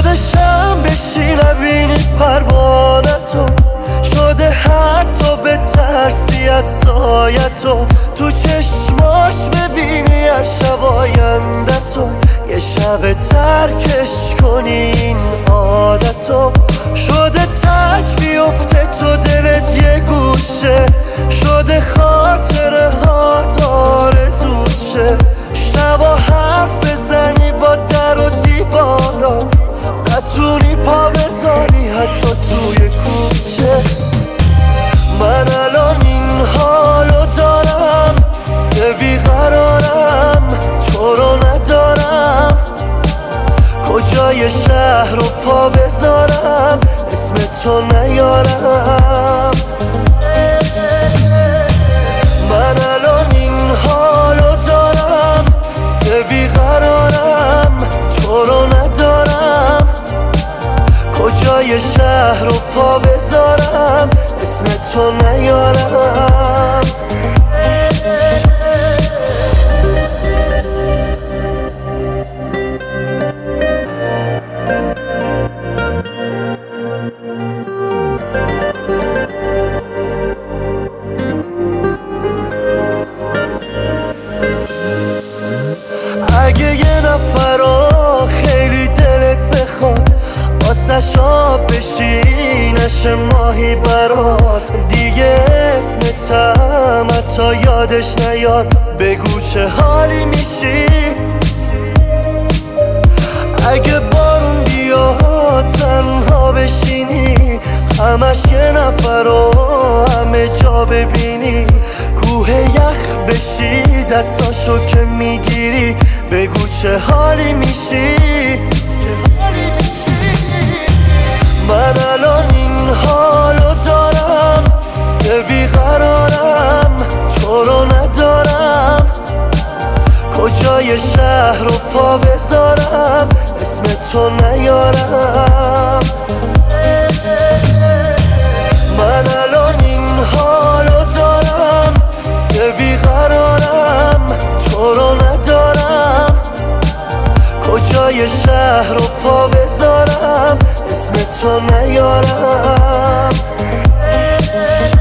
شده شم بشی نبینی پروانتو، شده حتی به ترسی از سایتو، تو چشماش ببینی هر شب آیندتو، یه شب ترکش کنی این عادتو. شده تک بیفته تو دلت یه گوشه، شده خاطره هات آرزوت شه، شبا حرف بزنی با در و دیوارا، نتونی پا بذاری حتی توی کوچه. من الان این حالو دارم که بیقرارم، تو رو ندارم، کجای شهر رو پا بذارم اسم تو نیارم. من الان این حالو دارم که بیقرارم، تو رو ندارم، کجای شهر رو پا بذارم اسم تو نیارم. اگه یه نفر خیلی دلت بخواد واسه شاب بشی نشه ماهی برات، دیگه اسمتم حتی یادش نیاد، بگو چه حالی میشی. اگه بارون بیاد تنها بشینی، همش یه نفر همه جا ببینی، کوه یخ بشی دستاشو که میگیری، بگو چه حالی میشی. من الان این حالو دارم که بیقرارم، تو رو ندارم، کجای شهر رو پا بذارم اسم تو نیارم. من الان این حالو دارم که بیقرارم، تو رو ندارم، کجای شهر رو پا بذارم اسم تو نیارم.